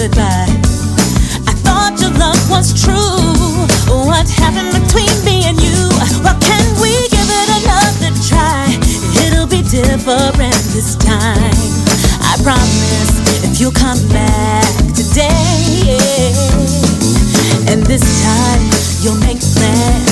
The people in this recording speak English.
goodbye. I thought your love was true. What happened between me and you? Well, can we give it another try? It'll be different this time. I promise if you'll come back today, and this time you'll make plans